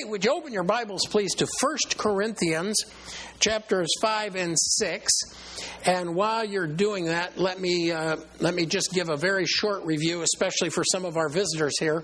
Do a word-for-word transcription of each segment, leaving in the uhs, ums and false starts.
Hey, would you open your Bibles, please, to First Corinthians chapters five and six. And while you're doing that, let me uh, let me just give a very short review, especially for some of our visitors here.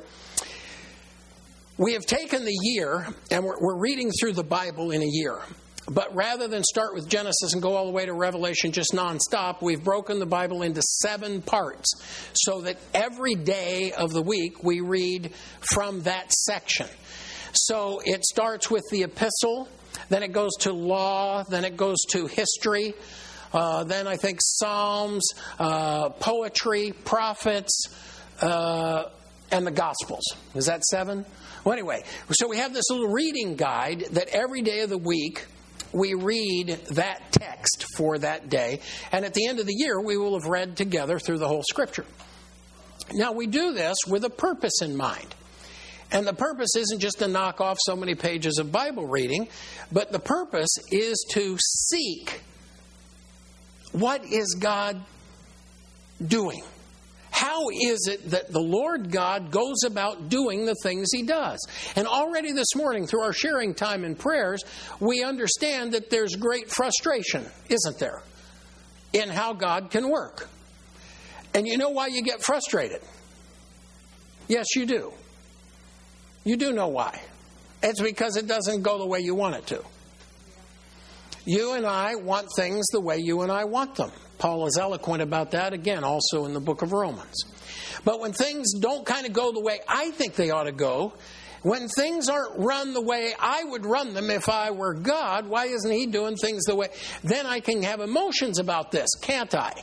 We have taken the year, and we're, we're reading through the Bible in a year. But rather than start with Genesis and go all the way to Revelation just nonstop, we've broken the Bible into seven parts so that every day of the week we read from that section. So it starts with the epistle, then it goes to law, then it goes to history, uh, then I think Psalms, uh, poetry, prophets, uh, and the Gospels. Is that seven? Well, anyway, so we have this little reading guide that every day of the week we read that text for that day, and at the end of the year we will have read together through the whole Scripture. Now we do this with a purpose in mind. And the purpose isn't just to knock off so many pages of Bible reading, but the purpose is to seek what is God doing. How is it that the Lord God goes about doing the things He does? And already this morning, through our sharing time and prayers, we understand that there's great frustration, isn't there, in how God can work. And you know why you get frustrated? Yes, you do. You do know why. It's because it doesn't go the way you want it to. You and I want things the way you and I want them. Paul is eloquent about that, again, also in the book of Romans. But when things don't kind of go the way I think they ought to go, when things aren't run the way I would run them if I were God, why isn't He doing things the way? Then I can have emotions about this, can't I?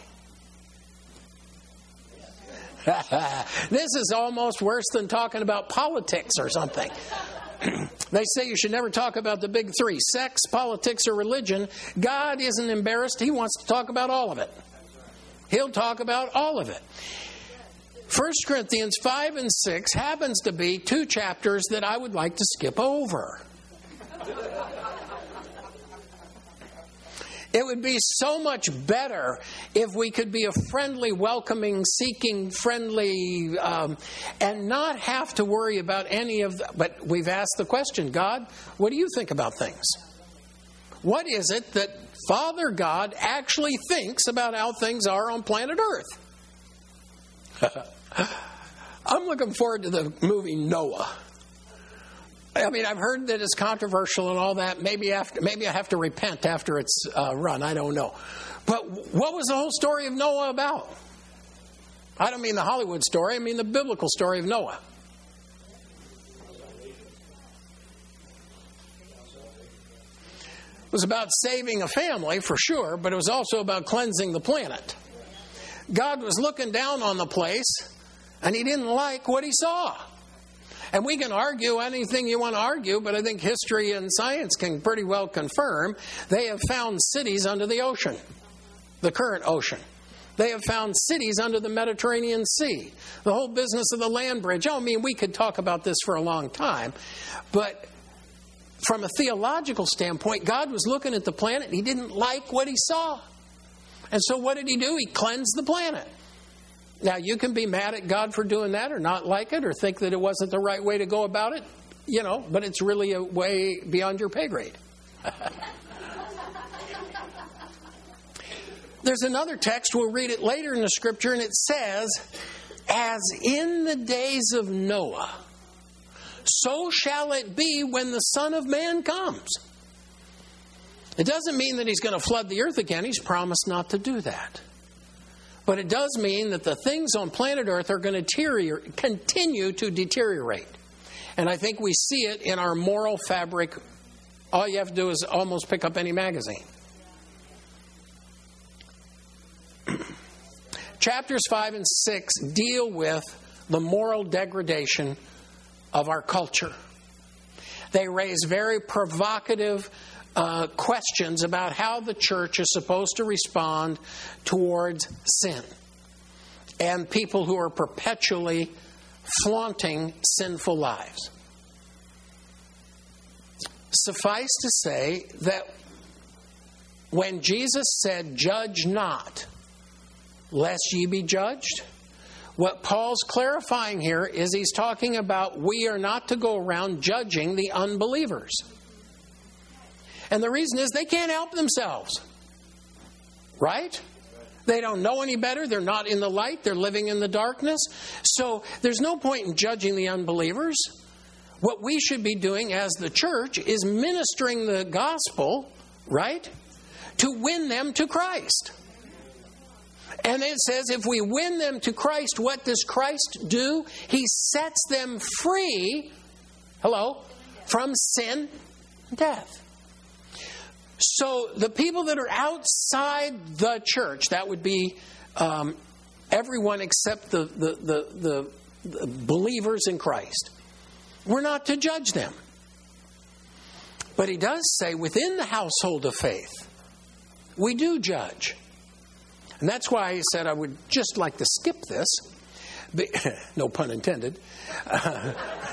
This is almost worse than talking about politics or something. They say you should never talk about the big three: sex, politics, or religion. God isn't embarrassed. He wants to talk about all of it. He'll talk about all of it. First Corinthians five and six happens to be two chapters that I would like to skip over. It would be so much better if we could be a friendly, welcoming, seeking, friendly, um, and not have to worry about any of the... But we've asked the question, God, what do you think about things? What is it that Father God actually thinks about how things are on planet Earth? I'm looking forward to the movie Noah. I mean, I've heard that it's controversial and all that. Maybe after, maybe I have to repent after it's uh, run. I don't know. But what was the whole story of Noah about? I don't mean the Hollywood story. I mean the biblical story of Noah. It was about saving a family, for sure, but it was also about cleansing the planet. God was looking down on the place, and He didn't like what He saw. And we can argue anything you want to argue, but I think history and science can pretty well confirm they have found cities under the ocean, the current ocean. They have found cities under the Mediterranean Sea. The whole business of the land bridge. I mean, we could talk about this for a long time. But from a theological standpoint, God was looking at the planet and He didn't like what He saw. And so what did He do? He cleansed the planet. Now, you can be mad at God for doing that or not like it or think that it wasn't the right way to go about it, you know, but it's really a way beyond your pay grade. There's another text, we'll read it later in the Scripture, and it says, as in the days of Noah, so shall it be when the Son of Man comes. It doesn't mean that He's going to flood the earth again. He's promised not to do that. But it does mean that the things on planet Earth are going to continue to deteriorate. And I think we see it in our moral fabric. All you have to do is almost pick up any magazine. Chapters five and six deal with the moral degradation of our culture. They raise very provocative Uh, questions about how the church is supposed to respond towards sin and people who are perpetually flaunting sinful lives. Suffice to say that when Jesus said, "Judge not, lest ye be judged," What Paul's clarifying here is he's talking about we are not to go around judging the unbelievers. And the reason is they can't help themselves. Right? They don't know any better. They're not in the light. They're living in the darkness. So there's no point in judging the unbelievers. What we should be doing as the church is ministering the gospel, right, to win them to Christ. And it says if we win them to Christ, what does Christ do? He sets them free, hello, from sin and death. So the people that are outside the church, that would be um, everyone except the, the, the, the, the believers in Christ. We're not to judge them. But he does say within the household of faith, we do judge. And that's why he said I would just like to skip this. No pun intended. Uh,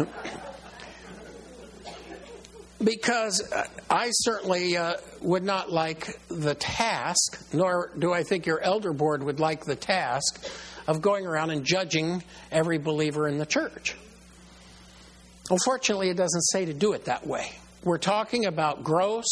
because I certainly uh, would not like the task, nor do I think your elder board would like the task of going around and judging every believer in the church. Unfortunately, it doesn't say to do it that way. We're talking about gross,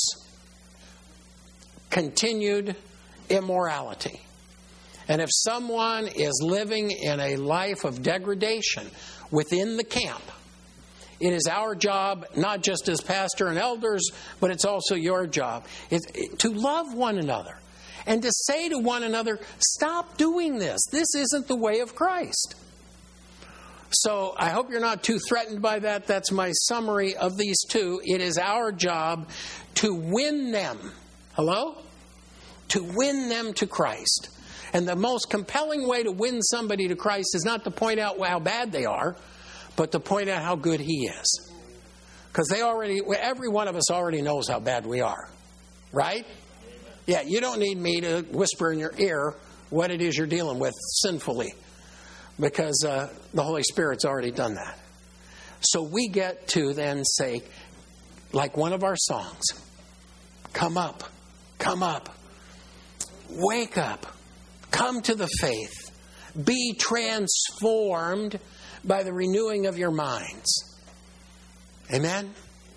continued immorality. And if someone is living in a life of degradation within the camp, it is our job, not just as pastor and elders, but it's also your job, is to love one another and to say to one another, stop doing this. This isn't the way of Christ. So I hope you're not too threatened by that. That's my summary of these two. It is our job to win them. Hello? To win them to Christ. And the most compelling way to win somebody to Christ is not to point out how bad they are, but to point out how good He is. Because they already, every one of us already knows how bad we are. Right? Yeah, you don't need me to whisper in your ear what it is you're dealing with sinfully. Because uh, the Holy Spirit's already done that. So we get to then say, like one of our songs, come up, come up, wake up, come to the faith, be transformed by the renewing of your minds. Amen?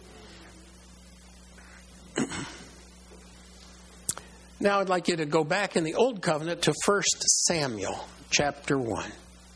Now I'd like you to go back in the Old Covenant to First Samuel chapter one.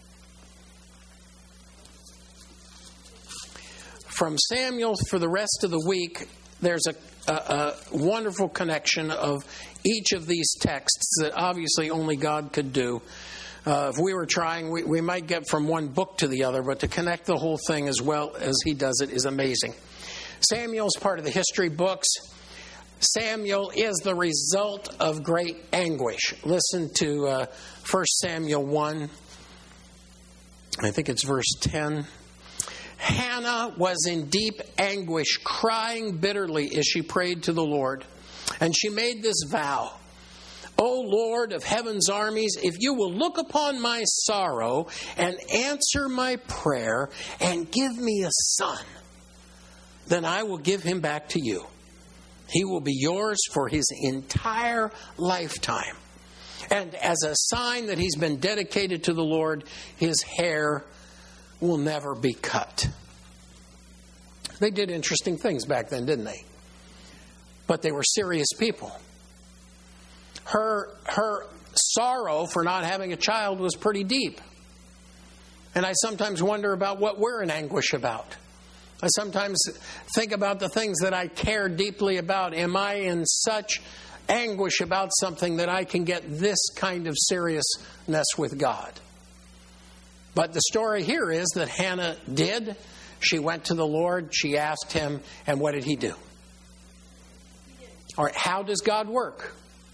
From Samuel for the rest of the week, there's a, a, a wonderful connection of each of these texts that obviously only God could do. Uh, if we were trying, we, we might get from one book to the other, but to connect the whole thing as well as he does it is amazing. Samuel's part of the history books. Samuel is the result of great anguish. Listen to uh, First Samuel one. I think it's verse ten. Hannah was in deep anguish, crying bitterly as she prayed to the Lord. And she made this vow. O Lord of heaven's armies, if you will look upon my sorrow and answer my prayer and give me a son, then I will give him back to you. He will be yours for his entire lifetime. And as a sign that he's been dedicated to the Lord, his hair will never be cut. They did interesting things back then, didn't they? But they were serious people. Her, her sorrow for not having a child was pretty deep. And I sometimes wonder about what we're in anguish about. I sometimes think about the things that I care deeply about. Am I in such anguish about something that I can get this kind of seriousness with God? But the story here is that Hannah did. She went to the Lord. She asked him. And what did he do? All right, how does God work?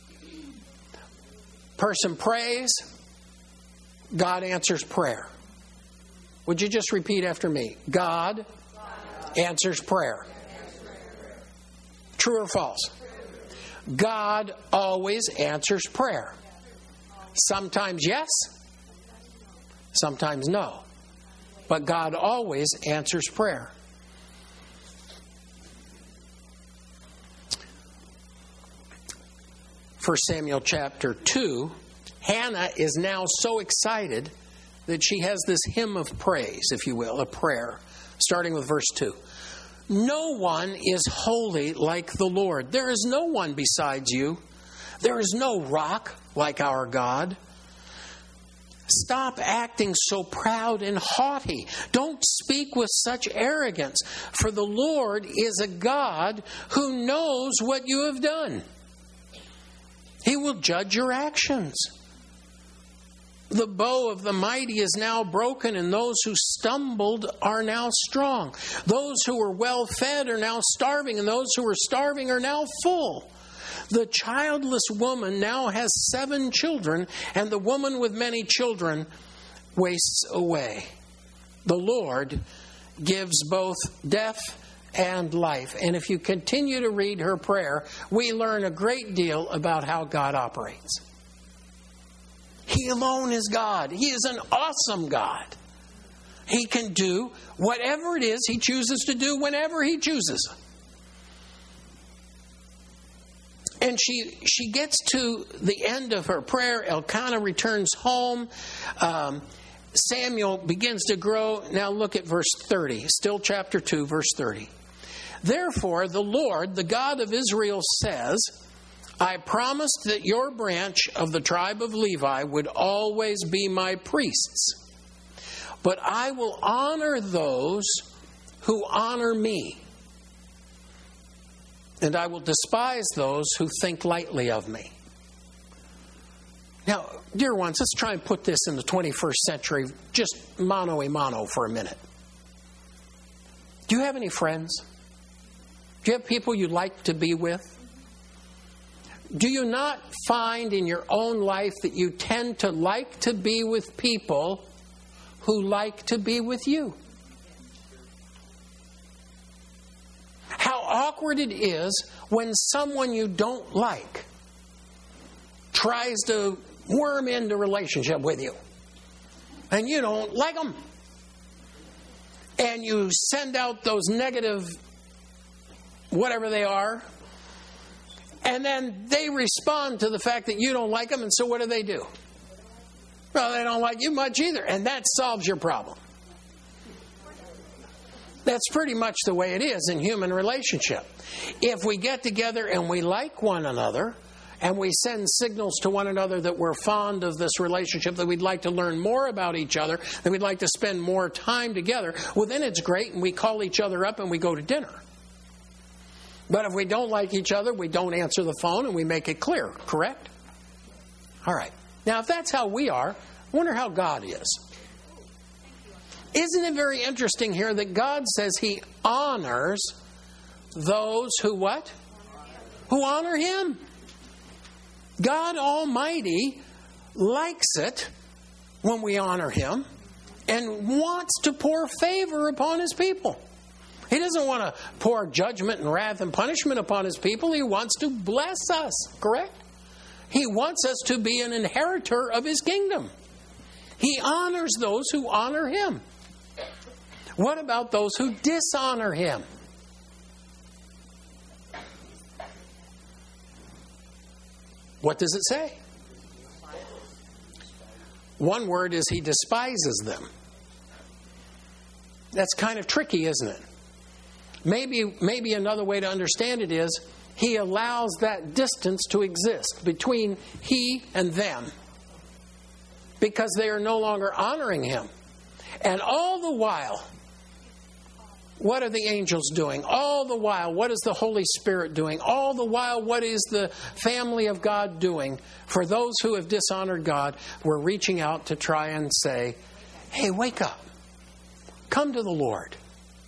Person prays. God answers prayer. Would you just repeat after me? God answers prayer. True or false? God always answers prayer. Sometimes yes. Sometimes no. But God always answers prayer. First Samuel chapter two, Hannah is now so excited that she has this hymn of praise, if you will, a prayer, starting with verse two. No one is holy like the Lord. There is no one besides you. There is no rock like our God. Stop acting so proud and haughty. Don't speak with such arrogance, for the Lord is a God who knows what you have done. He will judge your actions. The bow of the mighty is now broken, and those who stumbled are now strong. Those who were well fed are now starving, and those who were starving are now full. The childless woman now has seven children, and the woman with many children wastes away. The Lord gives both death and life. And if you continue to read her prayer, we learn a great deal about how God operates. He alone is God. He is an awesome God. He can do whatever it is He chooses to do whenever He chooses. And she she gets to the end of her prayer. Elkanah returns home. Um, Samuel begins to grow. Now look at verse thirty. Still chapter two, verse thirty. Therefore, the Lord, the God of Israel, says, I promised that your branch of the tribe of Levi would always be my priests. But I will honor those who honor me. And I will despise those who think lightly of me. Now, dear ones, let's try and put this in the twenty-first century, just mano a mano for a minute. Do you have any friends? Do you have people you like to be with? Do you not find in your own life that you tend to like to be with people who like to be with you? How awkward it is when someone you don't like tries to worm into a relationship with you and you don't like them. And you send out those negative whatever they are, and then they respond to the fact that you don't like them, and so what do they do? Well, they don't like you much either, and that solves your problem. That's pretty much the way it is in human relationship. If we get together and we like one another, and we send signals to one another that we're fond of this relationship, that we'd like to learn more about each other, that we'd like to spend more time together, well, then it's great, and we call each other up and we go to dinner. But if we don't like each other, we don't answer the phone and we make it clear, correct? All right. Now, if that's how we are, I wonder how God is. Isn't it very interesting here that God says He honors those who what? Who honor Him. God Almighty likes it when we honor Him and wants to pour favor upon His people. He doesn't want to pour judgment and wrath and punishment upon His people. He wants to bless us, correct? He wants us to be an inheritor of His kingdom. He honors those who honor Him. What about those who dishonor Him? What does it say? One word is He despises them. That's kind of tricky, isn't it? Maybe, maybe another way to understand it is He allows that distance to exist between He and them because they are no longer honoring Him. And all the while, what are the angels doing? All the while, what is the Holy Spirit doing? All the while, what is the family of God doing? For those who have dishonored God, we're reaching out to try and say, hey, wake up. Come to the Lord.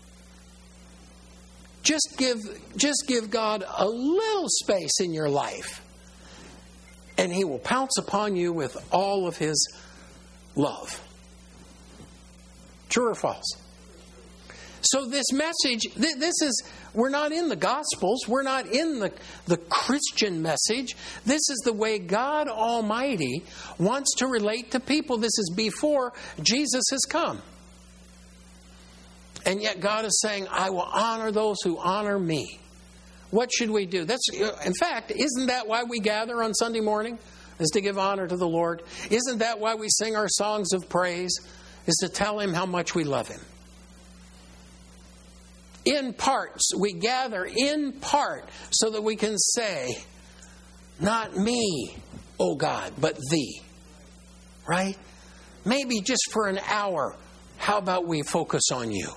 Just give, just give God a little space in your life, and He will pounce upon you with all of His love. True or false? So this message, this is, we're not in the Gospels. We're not in the, the Christian message. This is the way God Almighty wants to relate to people. This is before Jesus has come. And yet God is saying, I will honor those who honor me. What should we do? That's, in fact, isn't that why we gather on Sunday morning? is to give honor to the Lord. Isn't that why we sing our songs of praise? Is to tell Him how much we love Him. In parts, we gather in part so that we can say, not me, O God, but Thee. Right? Maybe just for an hour, how about we focus on You?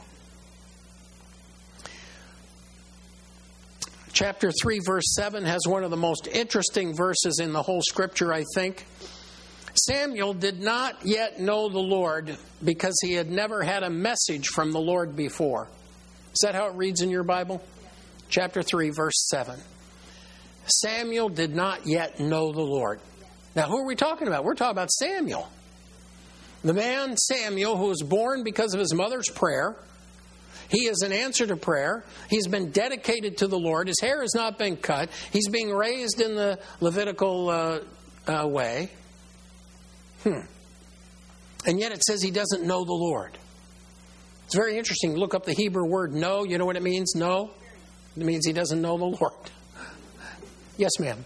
Chapter three, verse seven has one of the most interesting verses in the whole Scripture, I think. Samuel did not yet know the Lord because he had never had a message from the Lord before. Is that how it reads in your Bible? Chapter three, verse seven. Samuel did not yet know the Lord. Now, who are we talking about? We're talking about Samuel. The man Samuel, who was born because of his mother's prayer. He is an answer to prayer. He's been dedicated to the Lord. His hair has not been cut. He's being raised in the Levitical uh, uh, way. Hmm. And yet it says he doesn't know the Lord. It's very interesting. Look up the Hebrew word know. You know what it means? Know? It means he doesn't know the Lord. Yes, ma'am.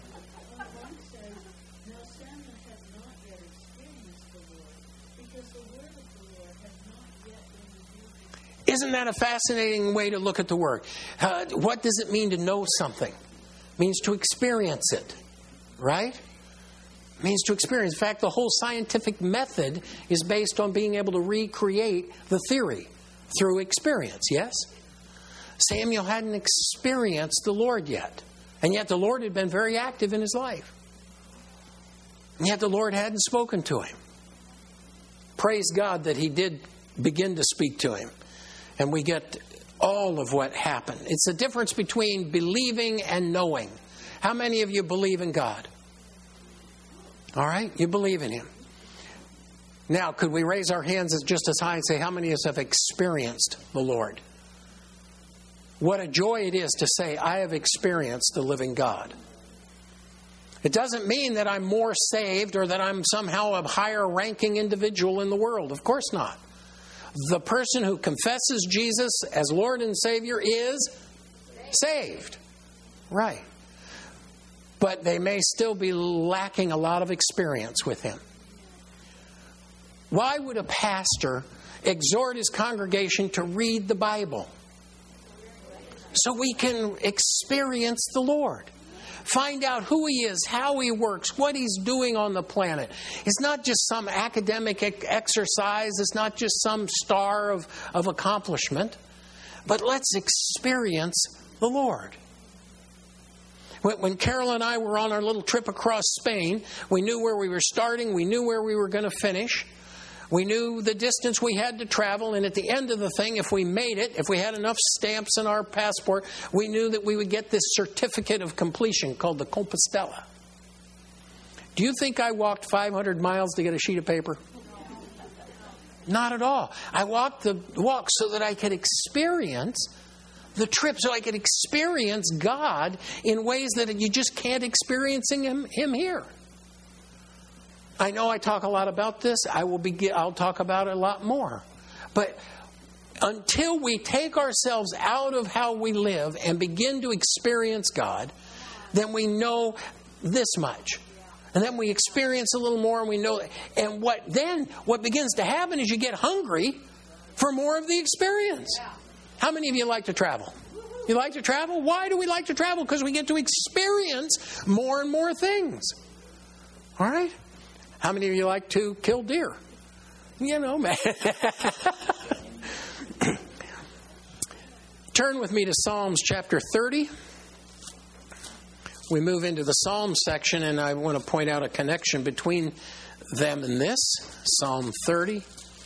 Isn't that a fascinating way to look at the word? Uh, what does it mean to know something? It means to experience it, right? It means to experience. In fact, the whole scientific method is based on being able to recreate the theory through experience, yes? Samuel hadn't experienced the Lord yet. And yet the Lord had been very active in his life. And yet the Lord hadn't spoken to him. Praise God that He did begin to speak to him. And we get all of what happened. It's the difference between believing and knowing. How many of you believe in God? All right? You believe in Him. Now, could we raise our hands just as high and say, how many of us have experienced the Lord? What a joy it is to say, I have experienced the living God. It doesn't mean that I'm more saved or that I'm somehow a higher ranking individual in the world. Of course not. The person who confesses Jesus as Lord and Savior is saved. Right. But they may still be lacking a lot of experience with Him. Why would a pastor exhort his congregation to read the Bible? So we can experience the Lord. Find out who He is, how He works, what He's doing on the planet. It's not just some academic exercise. It's not just some star of, of accomplishment. But let's experience the Lord. When, when Carol and I were on our little trip across Spain, we knew where we were starting. We knew where we were going to finish. We knew the distance we had to travel, and at the end of the thing, if we made it, if we had enough stamps in our passport, we knew that we would get this certificate of completion called the Compostela. Do you think I walked five hundred miles to get a sheet of paper? Not at all. I walked the walk so that I could experience the trip, so I could experience God in ways that you just can't experience Him, him here. I know I talk a lot about this. I will be, I'll talk about it a lot more. But until we take ourselves out of how we live and begin to experience God, then we know this much. And then we experience a little more and we know. And what then, what begins to happen is you get hungry for more of the experience. How many of you like to travel? You like to travel? Why do we like to travel? Because we get to experience more and more things. All right? How many of you like to kill deer? You know, man. Turn with me to Psalms chapter thirty. We move into the Psalms section, and I want to point out a connection between them and this. Psalm thirty.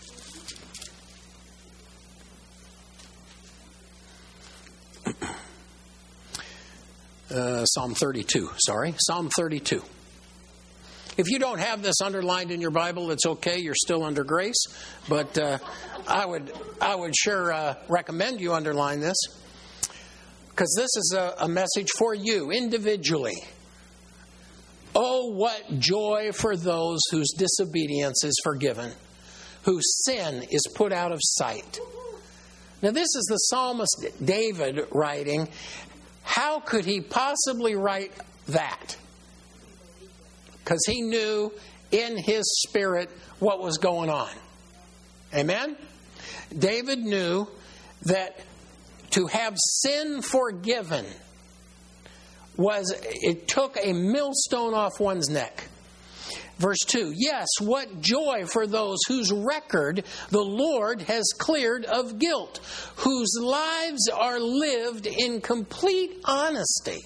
Uh, Psalm thirty-two, sorry. Psalm thirty-two. If you don't have this underlined in your Bible, it's okay. You're still under grace. But uh, I would I would sure uh, recommend you underline this. Because this is a, a message for you individually. Oh, what joy for those whose disobedience is forgiven, whose sin is put out of sight. Now, this is the psalmist David writing. How could he possibly write that? because he knew in his spirit what was going on. Amen? David knew that to have sin forgiven was, it took a millstone off one's neck. Verse two, yes, what joy for those whose record the Lord has cleared of guilt, whose lives are lived in complete honesty.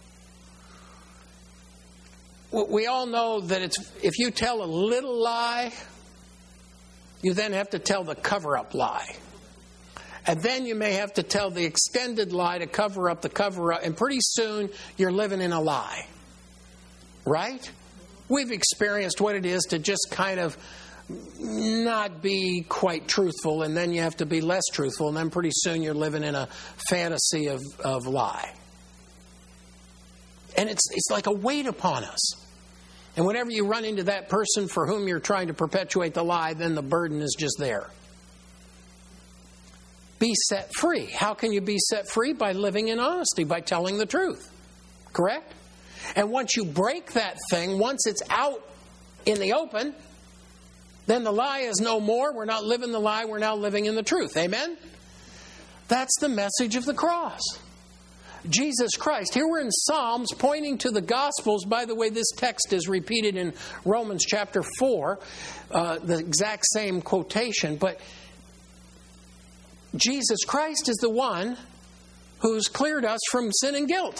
We all know that it's, if you tell a little lie, you then have to tell the cover-up lie. And then you may have to tell the extended lie to cover up the cover-up. And pretty soon, you're living in a lie. Right? We've experienced what it is to just kind of not be quite truthful. And then you have to be less truthful. And then pretty soon, you're living in a fantasy of, of lie. And it's it's like a weight upon us. And whenever you run into that person for whom you're trying to perpetuate the lie, then the burden is just there. Be set free. How can you be set free? By living in honesty, by telling the truth. Correct? And once you break that thing, once it's out in the open, then the lie is no more. We're not living the lie. We're now living in the truth. Amen? That's the message of the cross. Jesus Christ. Here we're in Psalms pointing to the Gospels. By the way, this text is repeated in Romans chapter four, uh, the exact same quotation. But Jesus Christ is the one who's cleared us from sin and guilt.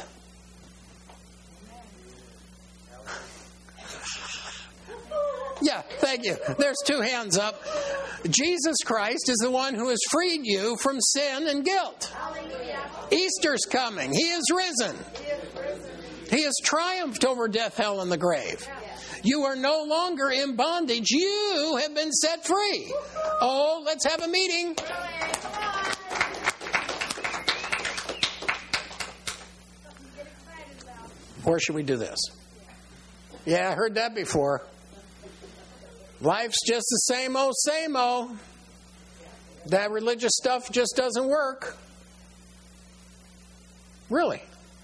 Yeah, thank you. There's two hands up. Jesus Christ is the one who has freed you from sin and guilt. Hallelujah. Easter's coming. He is risen. He is risen. He has triumphed over death, hell, and the grave. Yes. You are no longer in bondage. You have been set free. Oh, let's have a meeting. Or should we do this? Yeah, I heard that before. Life's just the same old, same old. That religious stuff just doesn't work. Really.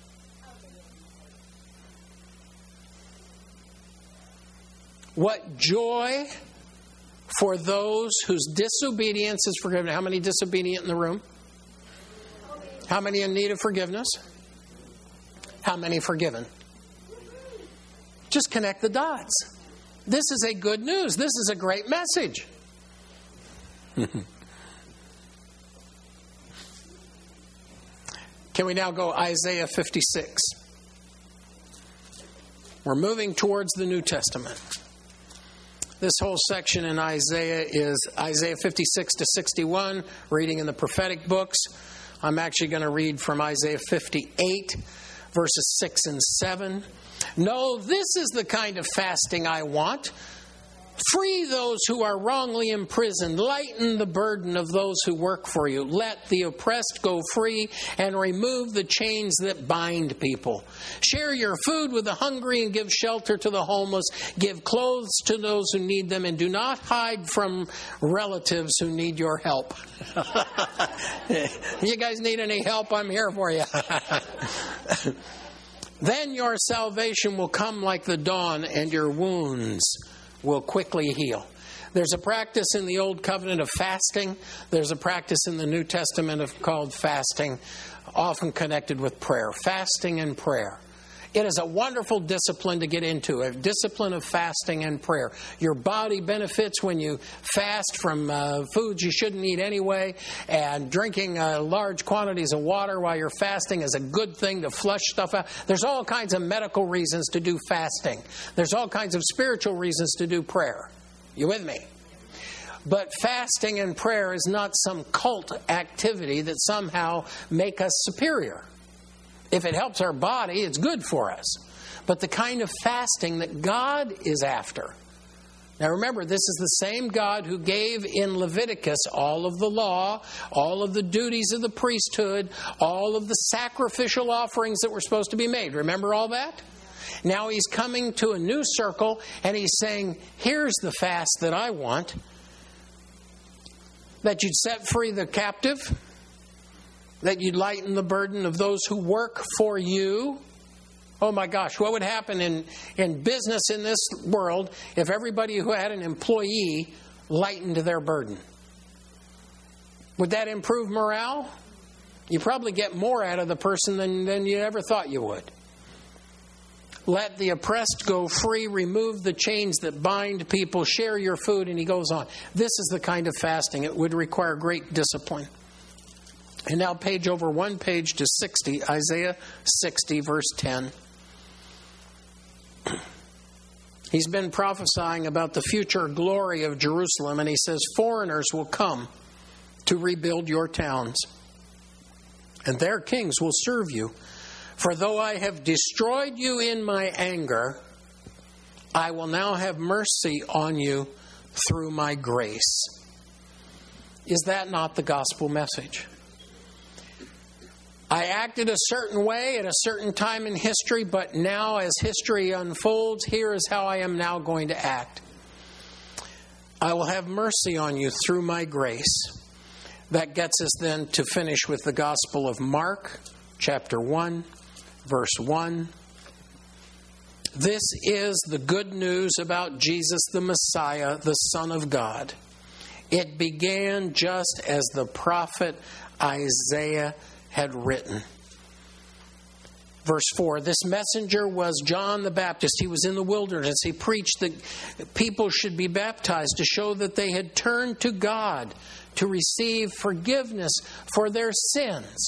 What joy for those whose disobedience is forgiven. How many disobedient in the room? How many in need of forgiveness? How many forgiven? Just connect the dots. This is a good news. This is a great message. Can we now go Isaiah fifty-six? We're moving towards the New Testament. This whole section in Isaiah is Isaiah fifty-six to sixty-one, reading in the prophetic books. I'm actually going to read from Isaiah fifty-eight, verses six and seven. No, this is the kind of fasting I want. Free those who are wrongly imprisoned. Lighten the burden of those who work for you. Let the oppressed go free and remove the chains that bind people. Share your food with the hungry and give shelter to the homeless. Give clothes to those who need them, and do not hide from relatives who need your help. You guys need any help? I'm here for you. Then your salvation will come like the dawn, and your wounds will quickly heal. There's a practice in the Old Covenant of fasting. There's a practice in the New Testament of called fasting, often connected with prayer. Fasting and prayer. It is a wonderful discipline to get into, a discipline of fasting and prayer. Your body benefits when you fast from uh, foods you shouldn't eat anyway, and drinking uh, large quantities of water while you're fasting is a good thing to flush stuff out. There's all kinds of medical reasons to do fasting. There's all kinds of spiritual reasons to do prayer. You with me? But fasting and prayer is not some cult activity that somehow make us superior. If it helps our body, it's good for us. But the kind of fasting that God is after. Now remember, this is the same God who gave in Leviticus all of the law, all of the duties of the priesthood, all of the sacrificial offerings that were supposed to be made. Remember all that? Now he's coming to a new circle and he's saying, here's the fast that I want. That you'd set free the captive. That you'd lighten the burden of those who work for you. Oh my gosh, what would happen in, in business in this world if everybody who had an employee lightened their burden? Would that improve morale? You probably get more out of the person than, than you ever thought you would. Let the oppressed go free. Remove the chains that bind people. Share your food. And he goes on. This is the kind of fasting. It would require great discipline. And now page over one page to sixty. Isaiah sixty, verse ten. He's been prophesying about the future glory of Jerusalem. And he says, foreigners will come to rebuild your towns. And their kings will serve you. For though I have destroyed you in my anger, I will now have mercy on you through my grace. Is that not the gospel message? I acted a certain way at a certain time in history, but now as history unfolds, here is how I am now going to act. I will have mercy on you through my grace. That gets us then to finish with the Gospel of Mark, chapter one. Verse one, this is the good news about Jesus the Messiah, the Son of God. It began just as the prophet Isaiah had written. Verse four, this messenger was John the Baptist. He was in the wilderness. He preached that people should be baptized to show that they had turned to God to receive forgiveness for their sins.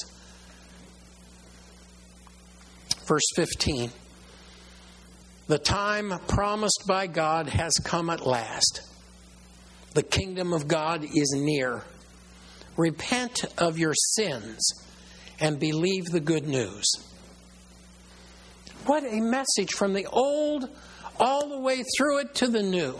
Verse fifteen, the time promised by God has come at last. The kingdom of God is near. Repent of your sins and believe the good news. What a message from the old all the way through it to the new.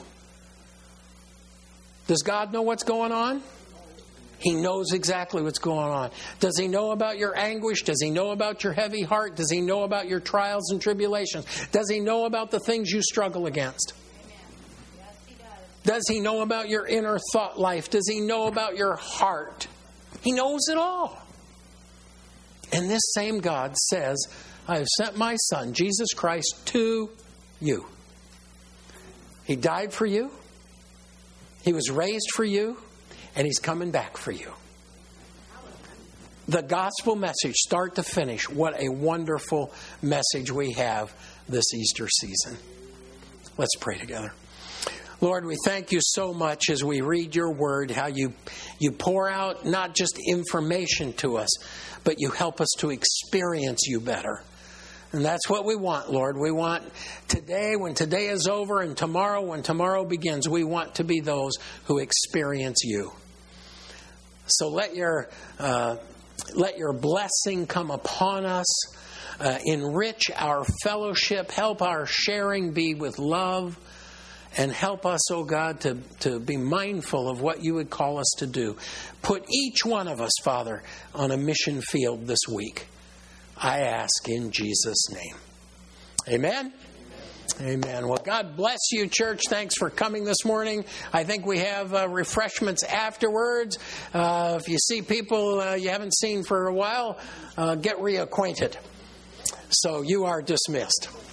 Does God know what's going on? He knows exactly what's going on. Does He know about your anguish? Does He know about your heavy heart? Does He know about your trials and tribulations? Does He know about the things you struggle against? Yes, He does. Does He know about your inner thought life? Does He know about your heart? He knows it all. And this same God says, I have sent my Son, Jesus Christ, to you. He died for you. He was raised for you. And He's coming back for you. The gospel message, start to finish. What a wonderful message we have this Easter season. Let's pray together. Lord, we thank you so much as we read your word, how you, you pour out not just information to us, but you help us to experience you better. And that's what we want, Lord. We want today, when today is over, and tomorrow, when tomorrow begins, we want to be those who experience you. So let your uh, let your blessing come upon us, uh, enrich our fellowship, help our sharing be with love, and help us, oh God, to, to be mindful of what you would call us to do. Put each one of us, Father, on a mission field this week. I ask in Jesus' name. Amen? Amen. Well, God bless you, church. Thanks for coming this morning. I think we have uh, refreshments afterwards. Uh, if you see people uh, you haven't seen for a while, uh, get reacquainted. So you are dismissed.